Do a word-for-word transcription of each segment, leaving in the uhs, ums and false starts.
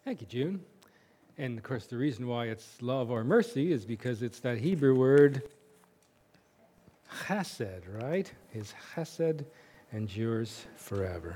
Thank you, June. And of course, the reason why it's love or mercy is because it's that Hebrew word chesed, right? His chesed endures forever.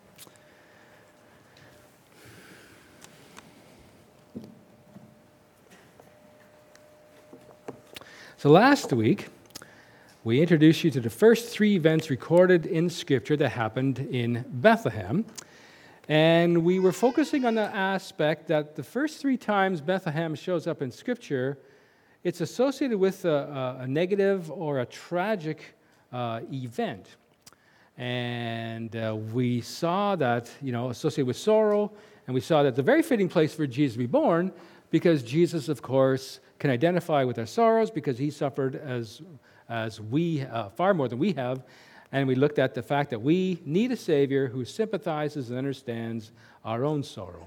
So last week, we introduced you to the first three events recorded in Scripture that happened in Bethlehem. And we were focusing on the aspect that the first three times Bethlehem shows up in Scripture, it's associated with a, a, a negative or a tragic uh, event. And uh, we saw that, you know, associated with sorrow, and we saw that the very fitting place for Jesus to be born, because Jesus, of course, can identify with our sorrows because he suffered as, as we, uh, far more than we have. And we looked at the fact that we need a Savior who sympathizes and understands our own sorrow.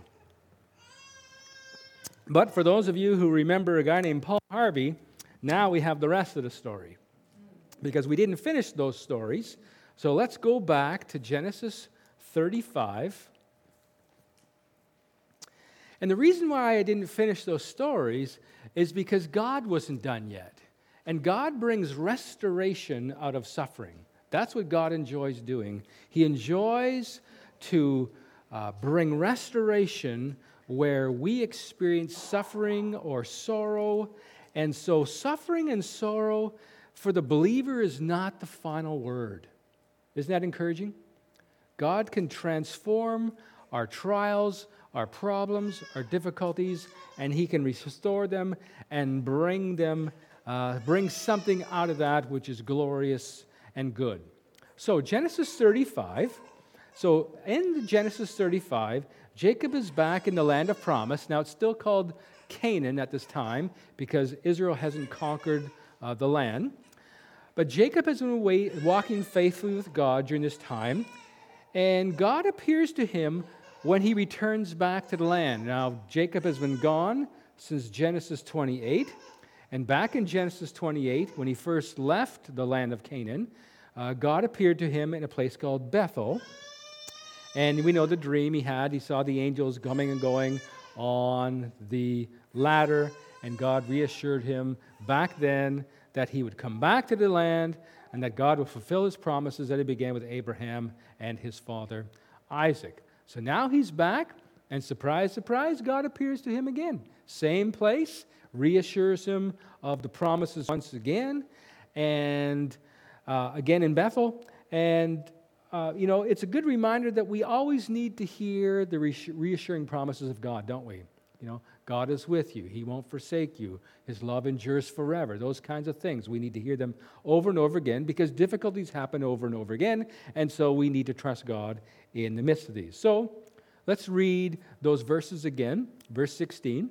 But for those of you who remember a guy named Paul Harvey, now we have the rest of the story, because we didn't finish those stories. So let's go back to Genesis thirty-five. And the reason why I didn't finish those stories is because God wasn't done yet. And God brings restoration out of suffering. That's what God enjoys doing. He enjoys to uh, bring restoration where we experience suffering or sorrow. And so suffering and sorrow for the believer is not the final word. Isn't that encouraging? God can transform our trials, our problems, our difficulties, and he can restore them and bring them, uh, bring something out of that which is glorious and good. So Genesis thirty-five. So in Genesis thirty-five, Jacob is back in the land of promise. Now it's still called Canaan at this time because Israel hasn't conquered uh, the land. But Jacob has been way, walking faithfully with God during this time, and God appears to him when he returns back to the land. Now Jacob has been gone since Genesis twenty-eight, and back in Genesis twenty-eight, when he first left the land of Canaan, uh, God appeared to him in a place called Bethel. And we know the dream he had. He saw the angels coming and going on the ladder, and God reassured him back then that he would come back to the land and that God would fulfill his promises that he began with Abraham and his father Isaac. So now he's back, and surprise, surprise, God appears to him again. Same place, reassures him of the promises once again, and uh, again in Bethel. And, uh, you know, it's a good reminder that we always need to hear the reassuring promises of God, don't we? You know, God is with you. He won't forsake you. His love endures forever. Those kinds of things. We need to hear them over and over again because difficulties happen over and over again, and so we need to trust God in the midst of these. So let's read those verses again. Verse sixteen,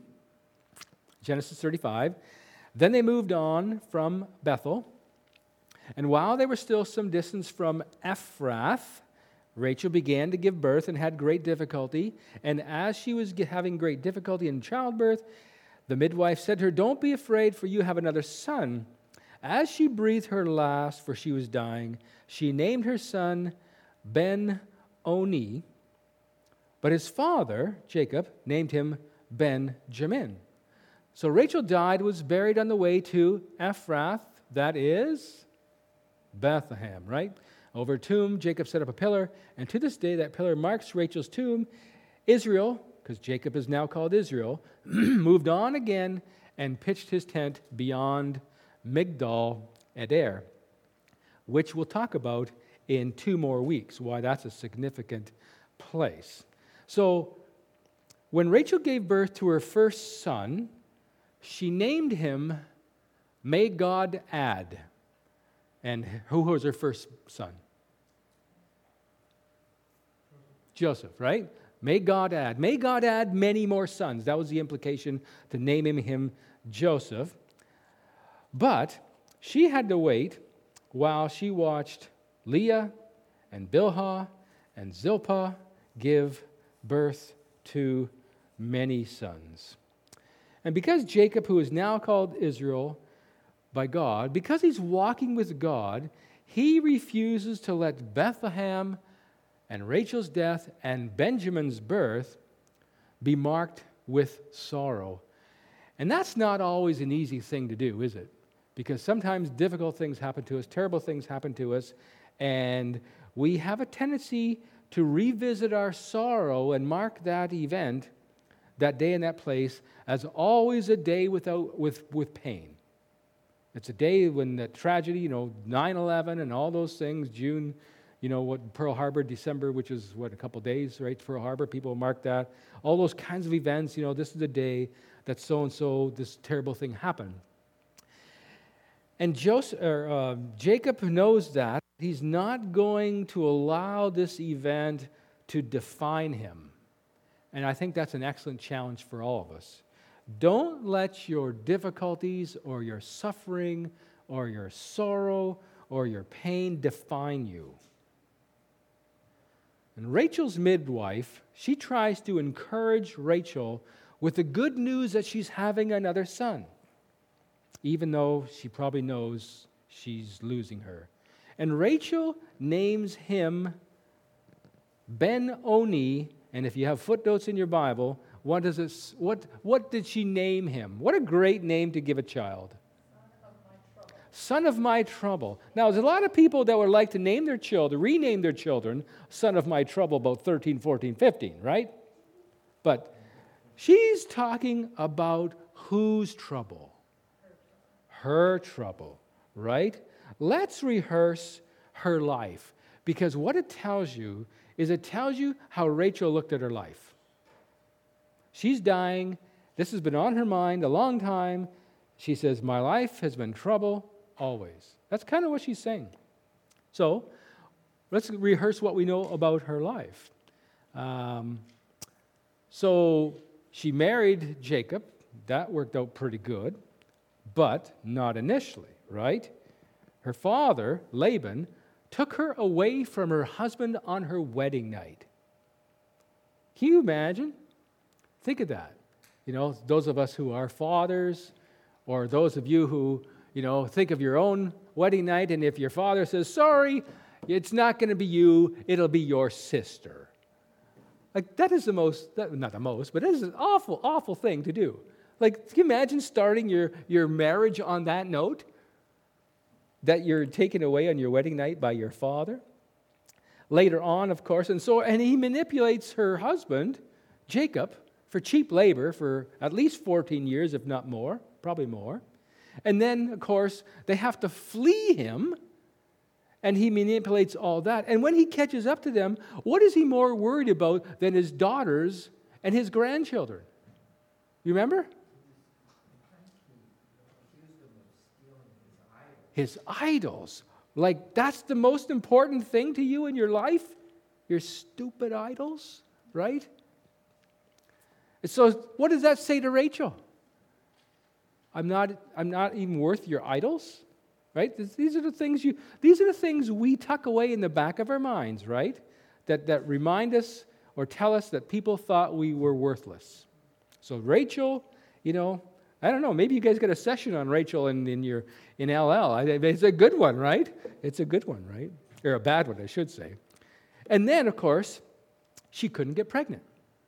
Genesis thirty-five. Then they moved on from Bethel, and while they were still some distance from Ephrath, Rachel began to give birth and had great difficulty. And as she was having great difficulty in childbirth, the midwife said to her, "Don't be afraid, for you have another son." As she breathed her last, for she was dying, she named her son Ben-Oni. But his father, Jacob, named him Benjamin. So Rachel died, was buried on the way to Ephrath, that is Bethlehem, right? Over a tomb, Jacob set up a pillar, and to this day that pillar marks Rachel's tomb. Israel, because Jacob is now called Israel, moved on again and pitched his tent beyond Migdal Eder, which we'll talk about in two more weeks, why that's a significant place. So when Rachel gave birth to her first son, she named him May God Add. And who was her first son? Joseph, right? May God add. May God add many more sons. That was the implication to name him, him Joseph. But she had to wait while she watched Leah and Bilhah and Zilpah give birth to many sons. And because Jacob, who is now called Israel by God, because he's walking with God, he refuses to let Bethlehem and Rachel's death and Benjamin's birth be marked with sorrow. And that's not always an easy thing to do, is it? Because sometimes difficult things happen to us, terrible things happen to us, and we have a tendency to revisit our sorrow and mark that event, that day and that place, as always a day without with, with pain. It's a day when the tragedy, you know, nine eleven and all those things, June, you know, what Pearl Harbor, December, which is, what, a couple days, right, Pearl Harbor, people mark that. All those kinds of events, you know, this is the day that so-and-so, this terrible thing happened. And Joseph, or, uh, Jacob knows that. He's not going to allow this event to define him. And I think that's an excellent challenge for all of us. Don't let your difficulties or your suffering or your sorrow or your pain define you. And Rachel's midwife, she tries to encourage Rachel with the good news that she's having another son, even though she probably knows she's losing her. And Rachel names him Ben-Oni, and if you have footnotes in your Bible, what does it, what, what did she name him? What a great name to give a child. Son of my trouble. Now, there's a lot of people that would like to name their children, rename their children, son of my trouble, about thirteen, fourteen, fifteen, right? But she's talking about whose trouble? Her trouble, right? Let's rehearse her life, because what it tells you is it tells you how Rachel looked at her life. She's dying. This has been on her mind a long time. She says, my life has been trouble always. That's kind of what she's saying. So let's rehearse what we know about her life. Um, so she married Jacob. That worked out pretty good, but not initially, right? Her father, Laban, took her away from her husband on her wedding night. Can you imagine? Think of that. You know, those of us who are fathers, or those of you who, you know, think of your own wedding night, and if your father says, sorry, it's not going to be you, it'll be your sister. Like, that is the most, that, not the most, but it is an awful, awful thing to do. Like, can you imagine starting your, your marriage on that note? That you're taken away on your wedding night by your father? Later on, of course, and so, and he manipulates her husband, Jacob, for cheap labor for at least fourteen years, if not more, probably more. And then, of course, they have to flee him, and he manipulates all that. And when he catches up to them, what is he more worried about than his daughters and his grandchildren? You remember? His idols. Like, that's the most important thing to you in your life? Your stupid idols, right? And so what does that say to Rachel? I'm not, I'm not even worth your idols, right? These are the things you, these are the things we tuck away in the back of our minds, right? That, that remind us or tell us that people thought we were worthless. So Rachel, you know, I don't know, maybe you guys got a session on Rachel in, in your in L L. I, it's a good one, right? It's a good one, right? Or a bad one, I should say. And then, of course, she couldn't get pregnant.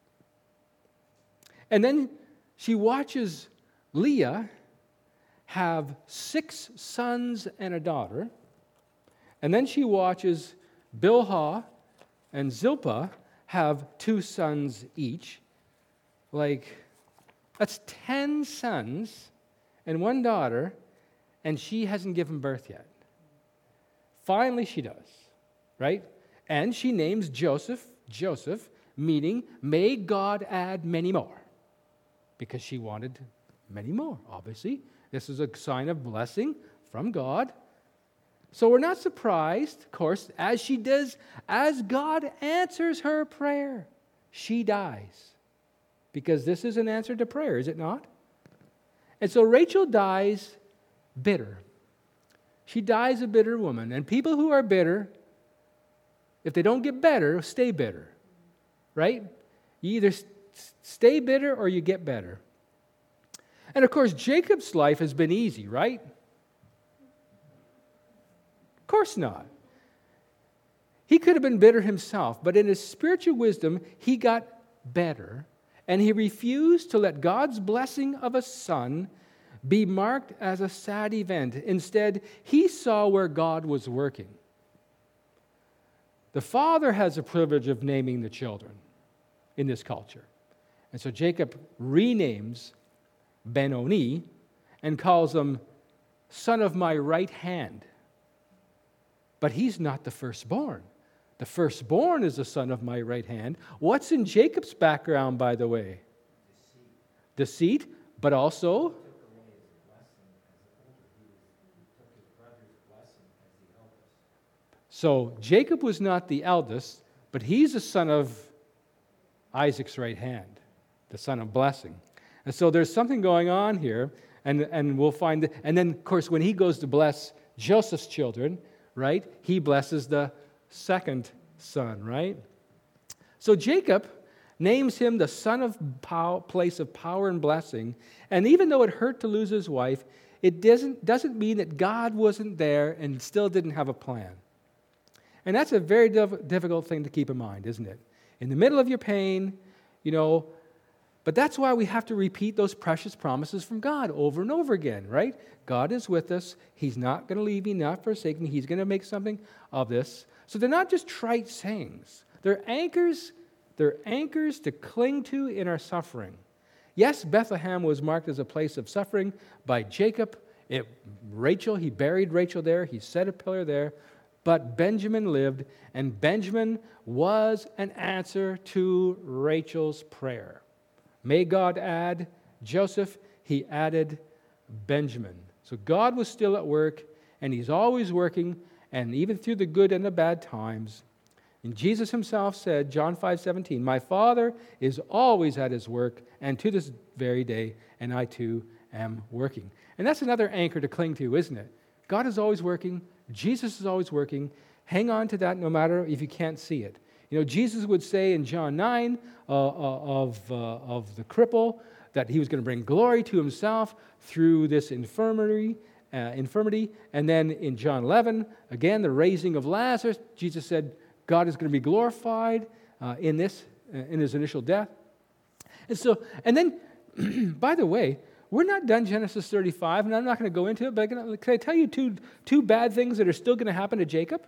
And then she watches Leah have six sons and a daughter. And then she watches Bilhah and Zilpah have two sons each. Like, that's ten sons and one daughter, and she hasn't given birth yet. Finally, she does, right? And she names Joseph, Joseph, meaning, may God add many more, because she wanted many more, obviously. This is a sign of blessing from God. So we're not surprised, of course, as she does, as God answers her prayer, she dies. Because this is an answer to prayer, is it not? And so Rachel dies bitter. She dies a bitter woman. And people who are bitter, if they don't get better, stay bitter. Right? You either stay bitter or you get better. And of course, Jacob's life has been easy, right? Of course not. He could have been bitter himself, but in his spiritual wisdom, he got better. and he refused to let God's blessing of a son be marked as a sad event. Instead, he saw where God was working. The father has the privilege of naming the children in this culture. And so Jacob renames Ben-Oni and calls him son of my right hand. But he's not the firstborn. The firstborn is the son of my right hand. What's in Jacob's background, by the way? Deceit, Deceit but also so Jacob was not the eldest, but he's the son of Isaac's right hand, the son of blessing. And so there's something going on here, and, and we'll find that. And then, of course, when he goes to bless Joseph's children, right, he blesses the second son, right? So Jacob names him the son of pow- place of power and blessing, and even though it hurt to lose his wife, it doesn't, doesn't mean that God wasn't there and still didn't have a plan. And that's a very diff- difficult thing to keep in mind, isn't it? In the middle of your pain, you know, but that's why we have to repeat those precious promises from God over and over again, right? God is with us. He's not going to leave me, not forsake me. He's going to make something of this. So they're not just trite sayings. They're anchors, they're anchors to cling to in our suffering. Yes, Bethlehem was marked as a place of suffering by Jacob. It, Rachel, he buried Rachel there. He set a pillar there. But Benjamin lived, and Benjamin was an answer to Rachel's prayer. May God add Joseph, he added Benjamin. So God was still at work, and he's always working, and even through the good and the bad times. And Jesus himself said, John five seventeen, my Father is always at his work, and to this very day, and I too am working. And that's another anchor to cling to, isn't it? God is always working. Jesus is always working. Hang on to that no matter if you can't see it. You know, Jesus would say in John nine uh, of, uh, of the cripple that he was going to bring glory to himself through this infirmity, uh, infirmity. And then in John eleven, again, the raising of Lazarus, Jesus said God is going to be glorified uh, in this, uh, in his initial death. And so, and then, by the way, we're not done Genesis thirty-five, and I'm not going to go into it, but can I, can I tell you two, two bad things that are still going to happen to Jacob?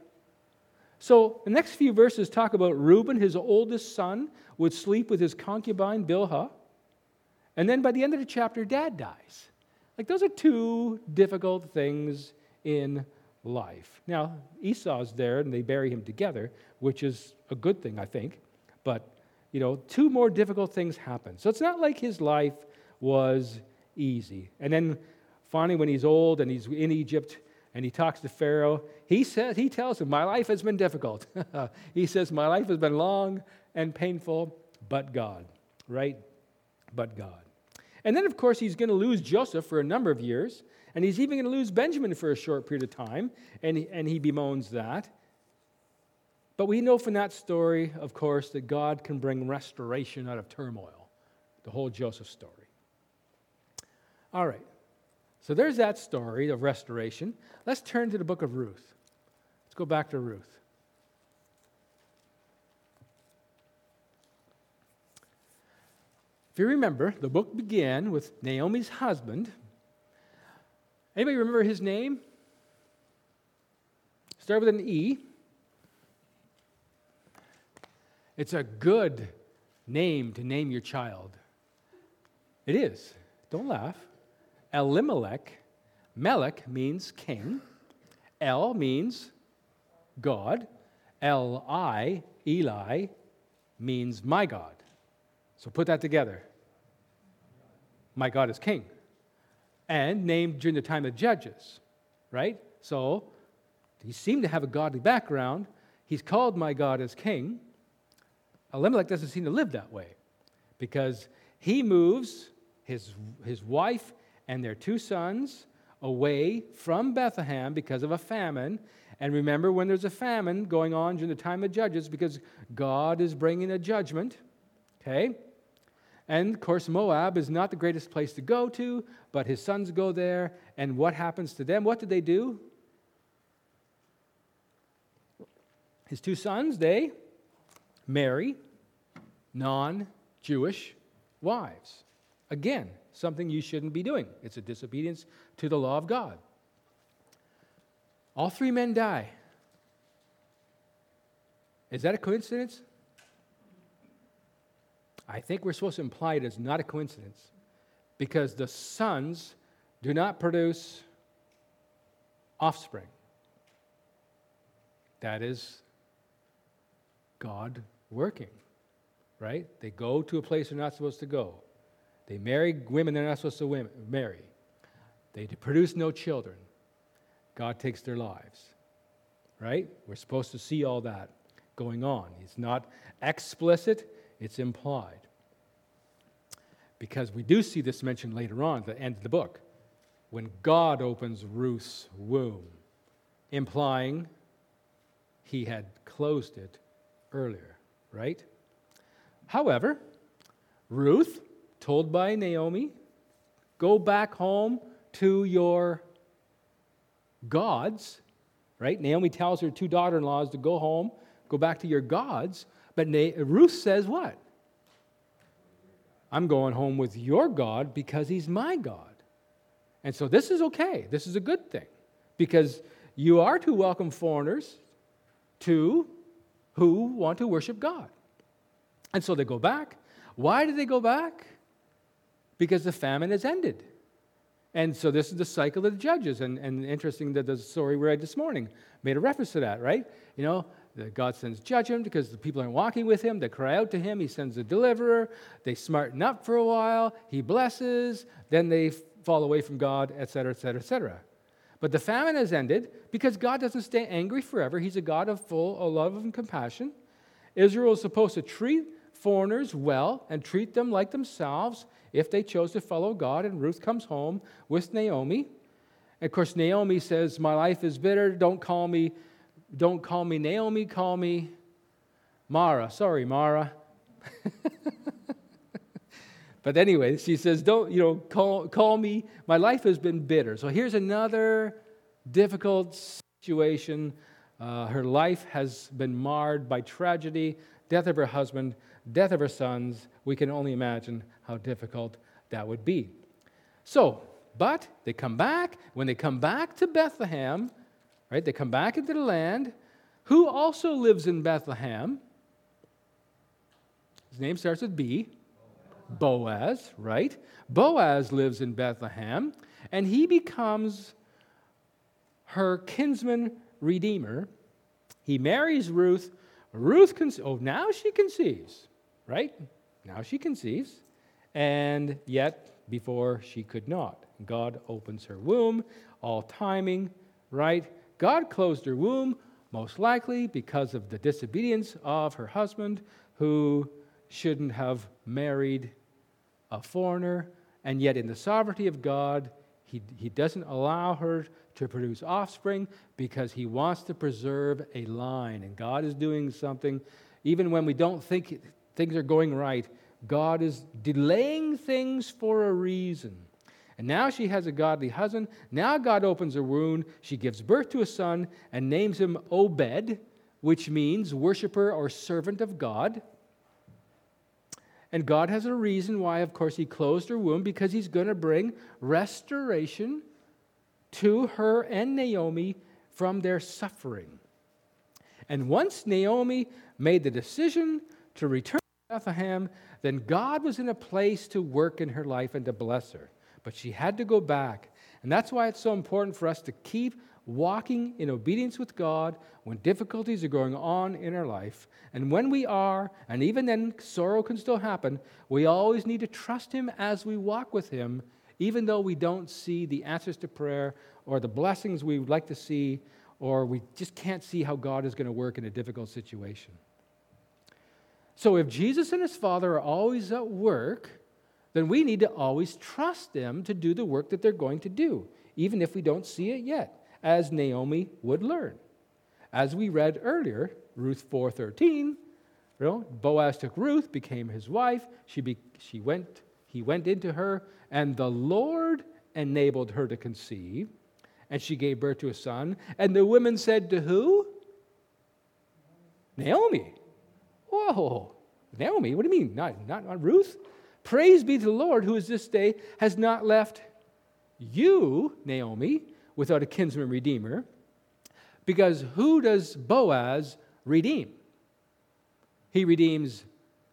So the next few verses talk about Reuben, his oldest son, would sleep with his concubine Bilhah, and then by the end of the chapter, Dad dies. Like, those are two difficult things in life. Now, Esau's there, and they bury him together, which is a good thing, I think, but, you know, two more difficult things happen. So it's not like his life was easy. And then finally, when he's old and he's in Egypt and he talks to Pharaoh, he says, he tells him, my life has been difficult. He says, my life has been long and painful, but God, right? But God. And then, of course, he's going to lose Joseph for a number of years, and he's even going to lose Benjamin for a short period of time, and he, and he bemoans that. But we know from that story, of course, that God can bring restoration out of turmoil, the whole Joseph story. All right, so there's that story of restoration. Let's turn to the book of Ruth. Let's go back to Ruth. If you remember, the book began with Naomi's husband. Anybody remember his name? Start with an E. It's a good name to name your child. It is. Don't laugh. Elimelech. Melech means king. El means God. L-I, Eli, means my God. So put that together. My God is king. And named during the time of Judges, right? So he seemed to have a godly background. He's called my God as king. Elimelech doesn't seem to live that way because he moves his, his wife and their two sons away from Bethlehem because of a famine. And remember, when there's a famine going on during the time of Judges, because God is bringing a judgment, okay? And, of course, Moab is not the greatest place to go to, but his sons go there, and what happens to them? What did they do? His two sons, they marry non-Jewish wives. Again, something you shouldn't be doing. It's a disobedience to the law of God. All three men die. Is that a coincidence? I think we're supposed to imply it is not a coincidence, because the sons do not produce offspring. That is God working, right? They go to a place they're not supposed to go. They marry women they're not supposed to women, marry. They produce no children. God takes their lives, right? We're supposed to see all that going on. It's not explicit, it's implied. Because we do see this mentioned later on at the end of the book, when God opens Ruth's womb, implying he had closed it earlier, right? However, Ruth, told by Naomi, go back home to your gods, right? Naomi tells her two daughter-in-laws to go home, go back to your gods, but Na- Ruth says what? I'm going home with your God because he's my God. And so this is okay. This is a good thing, because you are to welcome foreigners to who want to worship God. And so they go back. Why did they go back? Because the famine has ended. And so this is the cycle of the judges. And, and interesting that the story we read this morning made a reference to that, right? You know, God sends judgment because the people aren't walking with him. They cry out to him. He sends a deliverer. They smarten up for a while. He blesses. Then they fall away from God, et cetera, et cetera, et cetera. But the famine has ended because God doesn't stay angry forever. He's a God of full of love and compassion. Israel is supposed to treat foreigners well and treat them like themselves if they chose to follow God. And Ruth comes home with Naomi. And of course, Naomi says, my life is bitter. Don't call me, don't call me Naomi, call me Mara. Sorry, Mara. But anyway, she says, don't, you know, call, call me. My life has been bitter. So here's another difficult situation. Uh, her life has been marred by tragedy, death of her husband, death of her sons. We can only imagine how difficult that would be. So, but they come back. When they come back to Bethlehem, right, they come back into the land. Who also lives in Bethlehem? His name starts with B. Boaz, right? Boaz lives in Bethlehem, and he becomes her kinsman redeemer. He marries Ruth. Ruth, con- oh, now she conceives, right? Now she conceives, and yet before she could not. God opens her womb, all timing, right? God closed her womb, most likely because of the disobedience of her husband, who shouldn't have married a foreigner, and yet in the sovereignty of God, he, he doesn't allow her to produce offspring because he wants to preserve a line. And God is doing something, even when we don't think things are going right, God is delaying things for a reason. And now she has a godly husband. Now God opens her womb. She gives birth to a son and names him Obed, which means worshiper or servant of God. And God has a reason why, of course, he closed her womb, because he's going to bring restoration to her and Naomi from their suffering. And once Naomi made the decision to return to Bethlehem, then God was in a place to work in her life and to bless her. But she had to go back. And that's why it's so important for us to keep walking in obedience with God when difficulties are going on in our life. And when we are, and even then sorrow can still happen, we always need to trust him as we walk with him, even though we don't see the answers to prayer or the blessings we would like to see, or we just can't see how God is going to work in a difficult situation. So if Jesus and his Father are always at work, then we need to always trust them to do the work that they're going to do, even if we don't see it yet, as Naomi would learn. As we read earlier, Ruth four thirteen, you know, Boaz took Ruth, became his wife. She be, she went, he went into her, and the Lord enabled her to conceive, and she gave birth to a son. And the women said to who? Naomi. Whoa, Naomi, what do you mean? Not, not, not Ruth? Praise be to the Lord, who is this day has not left you, Naomi, without a kinsman redeemer, because who does Boaz redeem? He redeems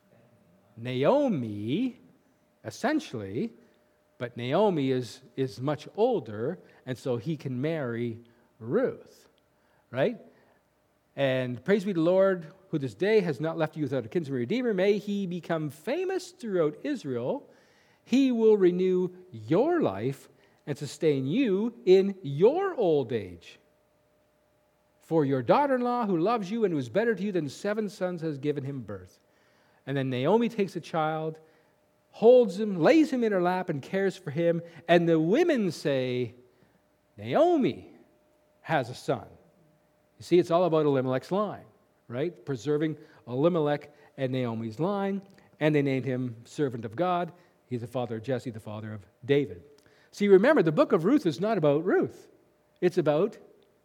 Naomi, essentially, but Naomi is, is much older, and so he can marry Ruth, right? And praise be to the Lord, who this day has not left you without a kinsman redeemer. May he become famous throughout Israel. He will renew your life and sustain you in your old age. For your daughter-in-law, who loves you and who is better to you than seven sons, has given him birth. And then Naomi takes a child, holds him, lays him in her lap, and cares for him. And the women say, Naomi has a son. You see, it's all about Elimelech's line, right? Preserving Elimelech and Naomi's line. And they named him servant of God. He's the father of Jesse, the father of David. See, remember, the book of Ruth is not about Ruth. It's about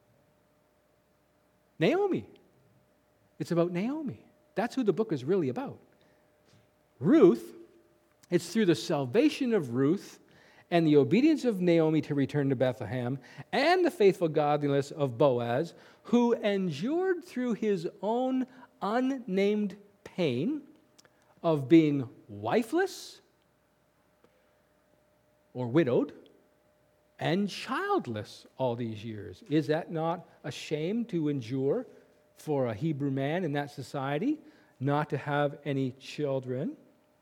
Naomi. It's about Naomi. That's who the book is really about. Ruth, it's through the salvation of Ruth and the obedience of Naomi to return to Bethlehem and the faithful godliness of Boaz, who endured through his own unnamed pain of being wifeless or widowed and childless all these years. Is that not a shame to endure for a Hebrew man in that society, not to have any children?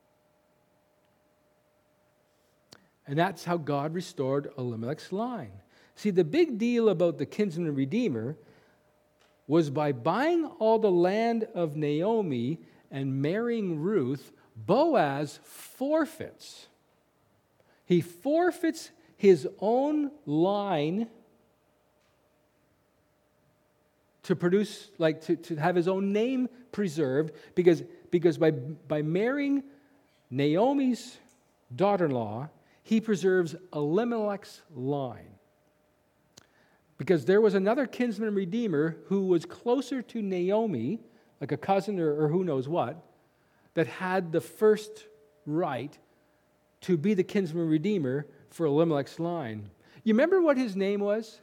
And that's how God restored Elimelech's line. See, the big deal about the kinsman redeemer was by buying all the land of Naomi and marrying Ruth, Boaz forfeits. He forfeits his own line to produce, like to, to have his own name preserved, because, because by, by marrying Naomi's daughter-in-law, he preserves Elimelech's line. Because there was another kinsman redeemer who was closer to Naomi, like a cousin or, or who knows what, that had the first right to be the kinsman redeemer for Elimelech's line. You remember what his name was?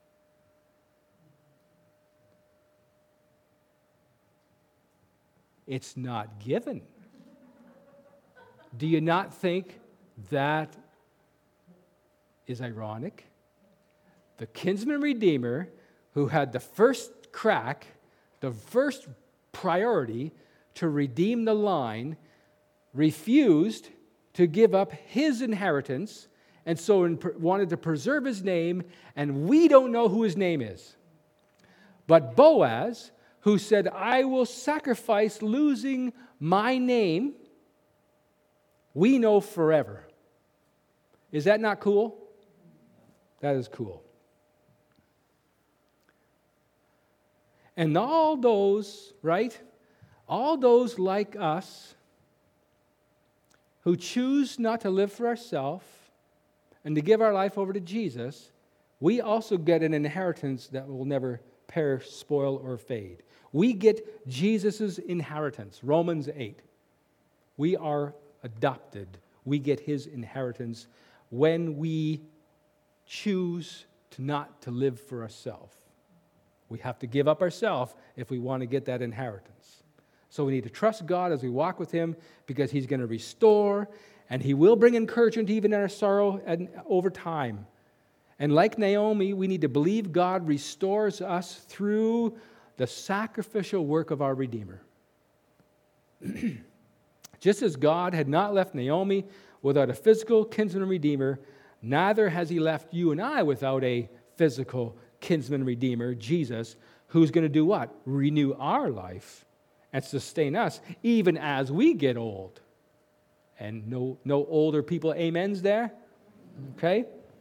It's not given. Do you not think that is ironic? The kinsman redeemer who had the first crack, the first priority to redeem the line, refused to give up his inheritance, and so in, wanted to preserve his name, and we don't know who his name is. But Boaz, who said, I will sacrifice losing my name, we know forever. Is that not cool? That is cool. And all those, right? All those like us who choose not to live for ourselves and to give our life over to Jesus, we also get an inheritance that will never perish, spoil, or fade. We get Jesus' inheritance, Romans eight. We are adopted. We get his inheritance when we choose to not to live for ourselves. We have to give up ourselves if we want to get that inheritance. So we need to trust God as we walk with him, because he's going to restore, and he will bring encouragement even in our sorrow and over time. And like Naomi, we need to believe God restores us through the sacrificial work of our Redeemer. Just as God had not left Naomi without a physical kinsman redeemer, neither has he left you and I without a physical kinsman redeemer, Jesus, who's going to do what? Renew our life and sustain us even as we get old. And no, no older people amens there? Okay?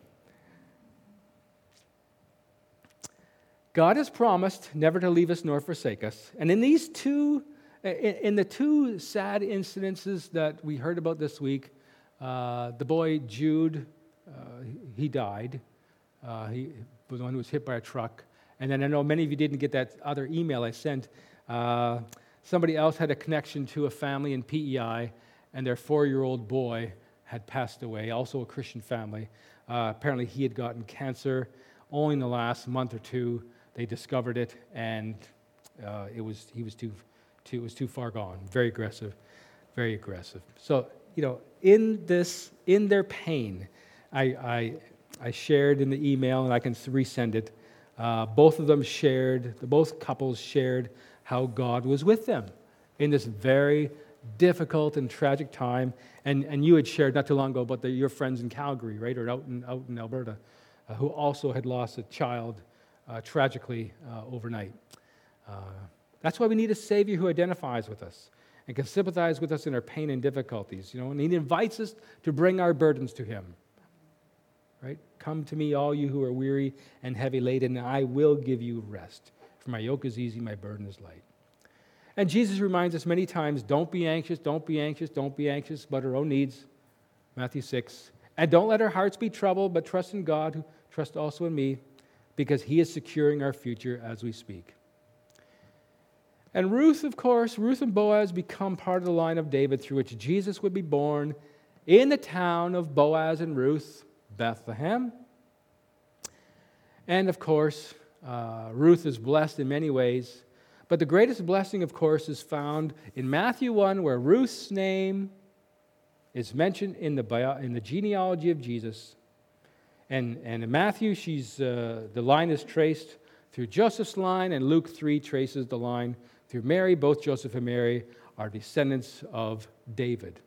God has promised never to leave us nor forsake us. And in these two, in the two sad incidences that we heard about this week, uh, the boy Jude, uh, he died. Uh, he was the one who was hit by a truck. And then I know many of you didn't get that other email I sent. Uh, somebody else had a connection to a family in P E I, and their four-year-old boy had passed away, also a Christian family. Uh, apparently he had gotten cancer. Only in the last month or two they discovered it, and uh, it was he was too, too it was too far gone. Very aggressive, very aggressive. So you know, in this, in their pain, I I, I shared in the email, and I can resend it. Uh, both of them shared, the both couples shared how God was with them in this very difficult and tragic time. And and you had shared not too long ago about the, your friends in Calgary, right, or out in out in Alberta, uh, who also had lost a child uh, tragically uh, overnight. Uh, that's why we need a Savior who identifies with us and can sympathize with us in our pain and difficulties. You know, and He invites us to bring our burdens to Him. Right? Come to me, all you who are weary and heavy laden, and I will give you rest. For my yoke is easy, my burden is light. And Jesus reminds us many times, don't be anxious, don't be anxious, don't be anxious about our own needs. Matthew six. And don't let our hearts be troubled, but trust in God, who trust also in me, because He is securing our future as we speak. And Ruth, of course, Ruth and Boaz become part of the line of David through which Jesus would be born in the town of Boaz and Ruth, Bethlehem. And of course, uh, Ruth is blessed in many ways. But the greatest blessing, of course, is found in Matthew one, where Ruth's name is mentioned in the bio, in the genealogy of Jesus. And, and in Matthew, she's uh, the line is traced through Joseph's line, and Luke three traces the line through Mary. Both Joseph and Mary are descendants of David.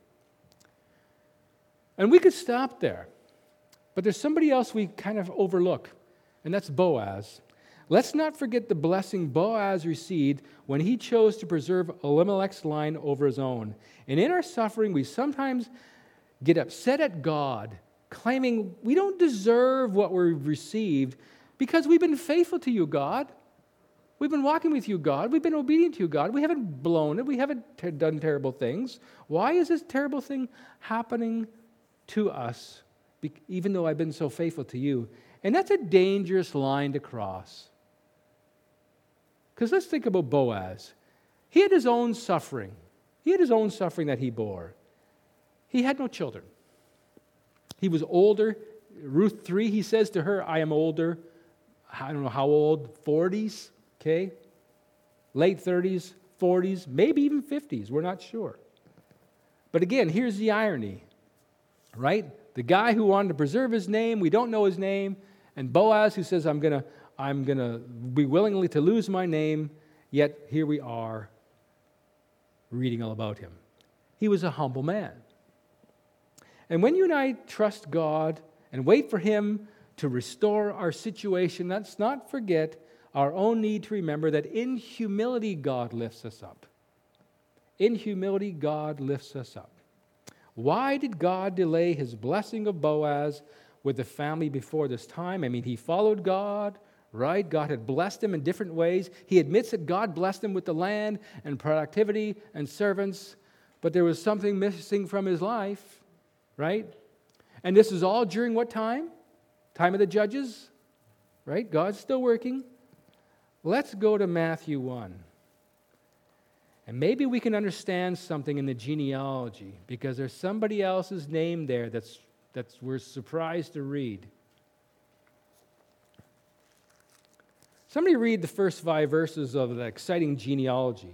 And we could stop there. But there's somebody else we kind of overlook, and that's Boaz. Let's not forget the blessing Boaz received when he chose to preserve Elimelech's line over his own. And in our suffering, we sometimes get upset at God, claiming we don't deserve what we've received because we've been faithful to you, God. We've been walking with you, God. We've been obedient to you, God. We haven't blown it. We haven't t- done terrible things. Why is this terrible thing happening to us, be- even though I've been so faithful to you? And that's a dangerous line to cross. Because let's think about Boaz. He had his own suffering. He had his own suffering that he bore. He had no children. He was older. Ruth three, he says to her, I am older. I don't know how old, forties, okay? Late thirties, forties, maybe even fifties. We're not sure. But again, here's the irony, right? The guy who wanted to preserve his name, we don't know his name, and Boaz who says, I'm going to I'm going to be willingly to lose my name, yet here we are reading all about him. He was a humble man. And when you and I trust God and wait for Him to restore our situation, let's not forget our own need to remember that in humility, God lifts us up. In humility, God lifts us up. Why did God delay His blessing of Boaz with the family before this time? I mean, he followed God. Right? God had blessed him in different ways. He admits that God blessed him with the land and productivity and servants, but there was something missing from his life, right? And this is all during what time? Time of the Judges, right? God's still working. Let's go to Matthew one. And maybe we can understand something in the genealogy because there's somebody else's name there that's, that's we're surprised to read. Somebody read the first five verses of the exciting genealogy.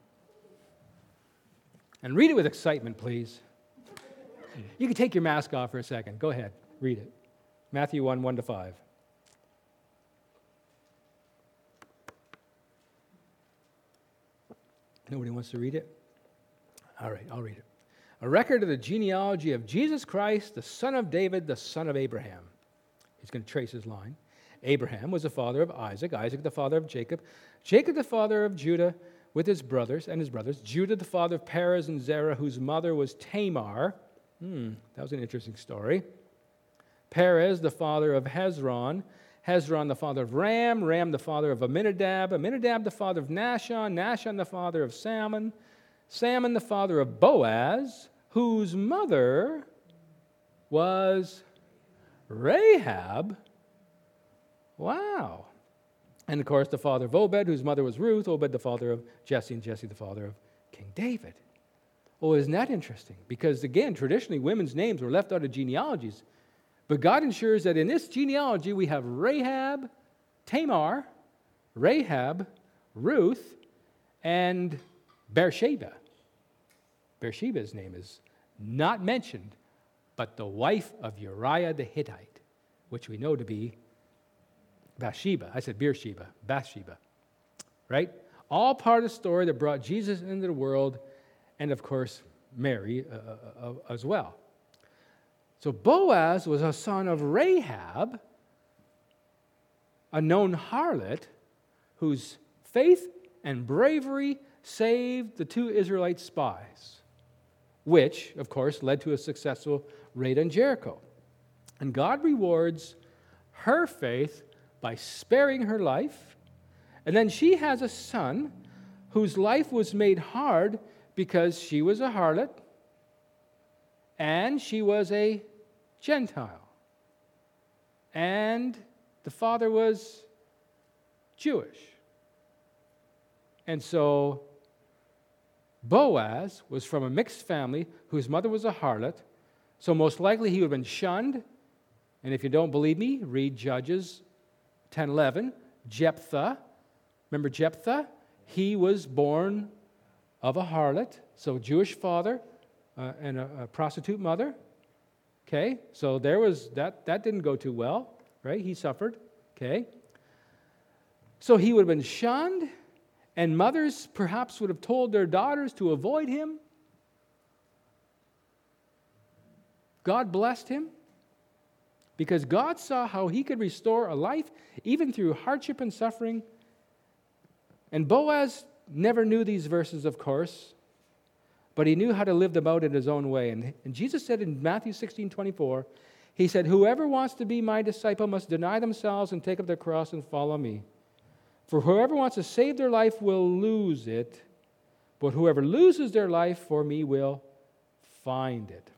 And read it with excitement, please. You can take your mask off for a second. Go ahead, read it. Matthew one, one to five. Nobody wants to read it? All right, I'll read it. A record of the genealogy of Jesus Christ, the son of David, the son of Abraham. He's going to trace his line. Abraham was the father of Isaac, Isaac the father of Jacob, Jacob the father of Judah with his brothers and his brothers, Judah the father of Perez and Zerah, whose mother was Tamar. Hmm, that was an interesting story. Perez the father of Hezron, Hezron the father of Ram, Ram the father of Amminadab, Amminadab the father of Nahshon, Nahshon the father of Salmon, Salmon the father of Boaz, whose mother was Rahab. Wow. And of course, the father of Obed, whose mother was Ruth, Obed the father of Jesse, and Jesse the father of King David. Oh, isn't that interesting? Because again, traditionally, women's names were left out of genealogies. But God ensures that in this genealogy, we have Rahab, Tamar, Rahab, Ruth, and Beersheba. Beersheba's name is not mentioned, but the wife of Uriah the Hittite, which we know to be Bathsheba. I said Beersheba, Bathsheba, right? All part of the story that brought Jesus into the world, and of course, Mary uh, uh, as well. So Boaz was a son of Rahab, a known harlot, whose faith and bravery saved the two Israelite spies, which, of course, led to a successful raid on Jericho. And God rewards her faith by sparing her life. And then she has a son whose life was made hard because she was a harlot and she was a Gentile. And the father was Jewish. And so Boaz was from a mixed family whose mother was a harlot. So most likely he would have been shunned. And if you don't believe me, read Judges ten eleven. Jephthah. Remember Jephthah? He was born of a harlot. So Jewish father uh, and a, a prostitute mother. Okay, so there was that. That didn't go too well, right? He suffered. Okay. So he would have been shunned, and mothers perhaps would have told their daughters to avoid him. God blessed him because God saw how he could restore a life even through hardship and suffering. And Boaz never knew these verses, of course, but he knew how to live them out in his own way. And, and Jesus said in Matthew sixteen twenty-four, he said, "Whoever wants to be my disciple must deny themselves and take up their cross and follow me. For whoever wants to save their life will lose it, but whoever loses their life for me will find it."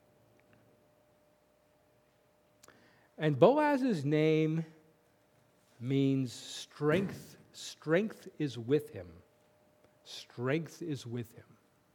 And Boaz's name means strength. Strength is with him. Strength is with him.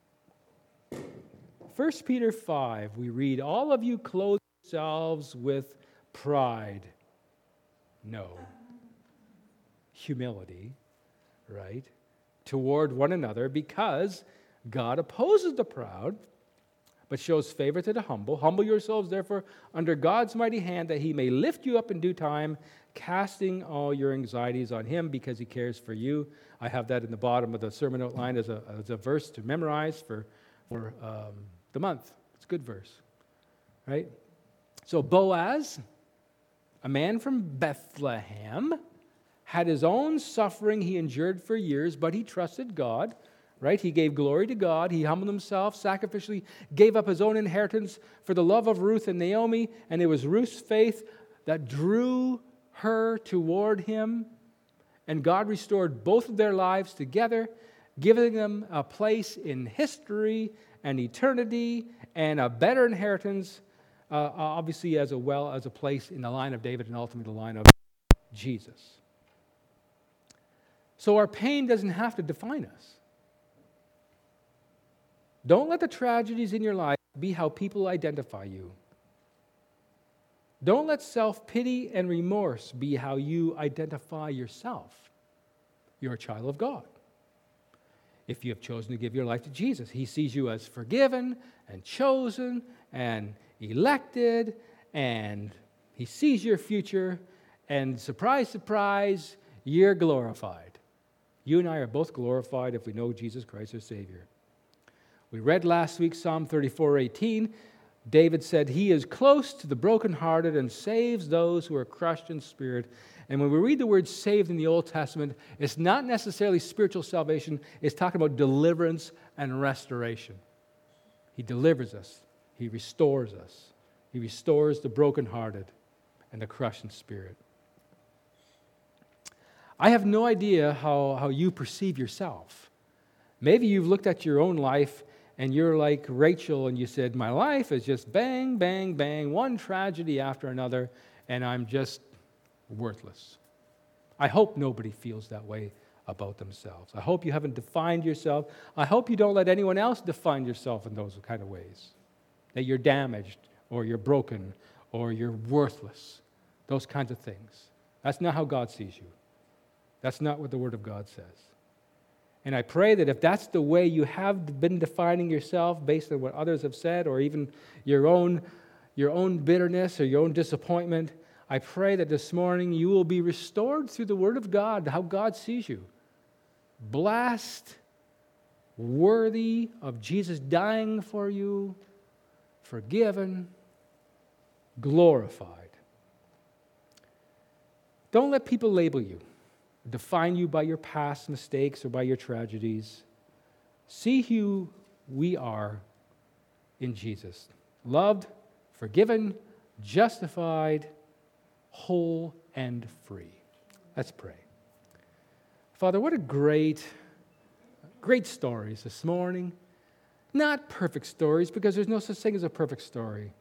First Peter five, we read, "All of you clothe yourselves with pride." No. Humility, right? Toward one another, because God opposes the proud, but shows favor to the humble. Humble yourselves, therefore, under God's mighty hand, that he may lift you up in due time, casting all your anxieties on him because he cares for you. I have that in the bottom of the sermon outline as a, as a verse to memorize for, for um, the month. It's a good verse, right? So Boaz, a man from Bethlehem, had his own suffering he endured for years, but he trusted God, right? He gave glory to God. He humbled himself, sacrificially gave up his own inheritance for the love of Ruth and Naomi, and it was Ruth's faith that drew her toward him, and God restored both of their lives together, giving them a place in history and eternity and a better inheritance, uh, obviously as well as a place in the line of David and ultimately the line of Jesus. So our pain doesn't have to define us. Don't let the tragedies in your life be how people identify you. Don't let self-pity and remorse be how you identify yourself. You're a child of God. If you have chosen to give your life to Jesus, he sees you as forgiven and chosen and elected, and he sees your future, and surprise, surprise, you're glorified. You and I are both glorified if we know Jesus Christ as Savior. We read last week Psalm thirty-four eighteen. David said, "He is close to the brokenhearted and saves those who are crushed in spirit." And when we read the word saved in the Old Testament, it's not necessarily spiritual salvation. It's talking about deliverance and restoration. He delivers us. He restores us. He restores the brokenhearted and the crushed in spirit. I have no idea how, how you perceive yourself. Maybe you've looked at your own life and you're like Rachel and you said, "My life is just bang, bang, bang, one tragedy after another, and I'm just worthless." I hope nobody feels that way about themselves. I hope you haven't defined yourself. I hope you don't let anyone else define yourself in those kind of ways, that you're damaged or you're broken or you're worthless, those kinds of things. That's not how God sees you. That's not what the Word of God says. And I pray that if that's the way you have been defining yourself based on what others have said, or even your own, your own bitterness or your own disappointment, I pray that this morning you will be restored through the Word of God, how God sees you. Blessed, worthy of Jesus dying for you, forgiven, glorified. Don't let people label you, define you by your past mistakes or by your tragedies. See who we are in Jesus. Loved, forgiven, justified, whole, and free. Let's pray. Father, what a great, great stories this morning. Not perfect stories, because there's no such thing as a perfect story.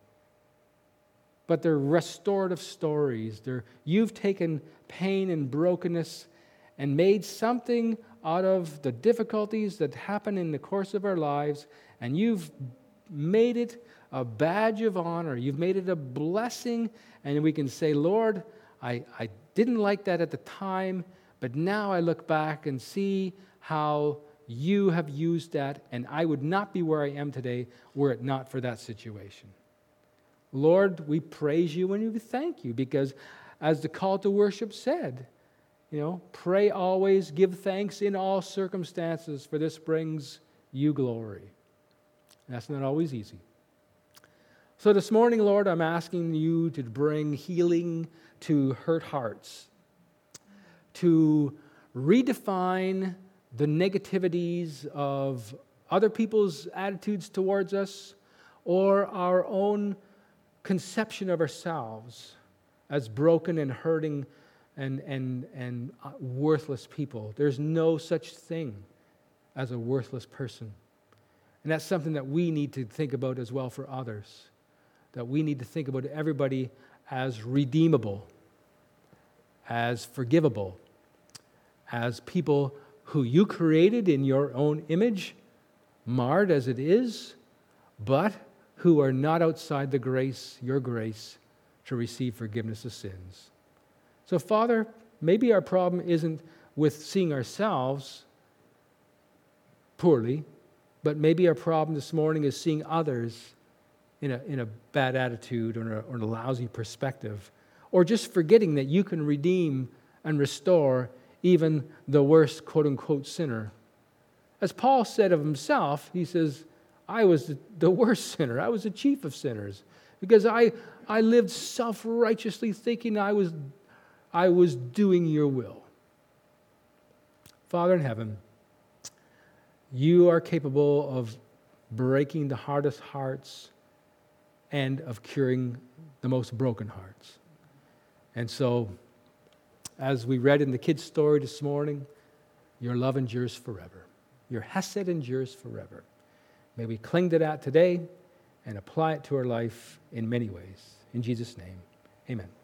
But they're restorative stories. They're, you've taken pain and brokenness and made something out of the difficulties that happen in the course of our lives, and you've made it a badge of honor. You've made it a blessing, and we can say, Lord, I, I didn't like that at the time, but now I look back and see how you have used that, and I would not be where I am today were it not for that situation. Lord, we praise you and we thank you, because as the call to worship said, you know, pray always, give thanks in all circumstances, for this brings you glory. And that's not always easy. So this morning, Lord, I'm asking you to bring healing to hurt hearts, to redefine the negativities of other people's attitudes towards us, or our own conception of ourselves as broken and hurting and, and, and worthless people. There's no such thing as a worthless person. And that's something that we need to think about as well for others, that we need to think about everybody as redeemable, as forgivable, as people who you created in your own image, marred as it is, but who are not outside the grace, your grace, to receive forgiveness of sins. So, Father, maybe our problem isn't with seeing ourselves poorly, but maybe our problem this morning is seeing others in a, in a bad attitude or, a, or a lousy perspective, or just forgetting that you can redeem and restore even the worst quote-unquote sinner. As Paul said of himself, he says, I was the, the worst sinner. I was the chief of sinners, because I, I lived self-righteously thinking I was, I was doing your will. Father in heaven, you are capable of breaking the hardest hearts and of curing the most broken hearts. And so, as we read in the kids' story this morning, your love endures forever. Your hesed endures forever. May we cling to that today and apply it to our life in many ways. In Jesus' name, amen.